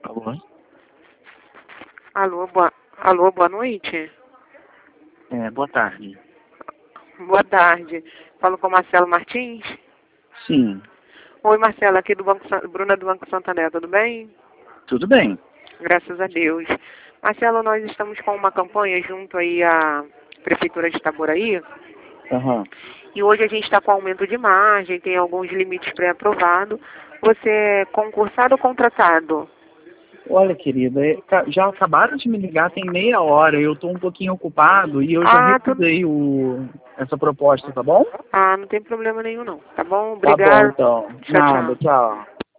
Alô? Alô, boa noite. Boa tarde. Boa tarde. Falo com o Marcelo Martins. Sim, Oi, Marcelo, aqui do Bruna do Banco Santander, tudo bem? tudo bem. Graças a Deus. Marcelo, nós estamos com uma campanha junto aí à Prefeitura de Itaboraí Aham. e hoje a gente está com aumento de margem, tem alguns limites pré-aprovados. Você é concursado ou contratado? Olha, querida, já acabaram de me ligar tem meia hora. Eu estou um pouquinho ocupado e eu já Ah, recusei essa proposta, tá bom? não tem problema nenhum não. Tá bom? Tá bom, Obrigada. então. Tchau, Nada, tchau. tchau.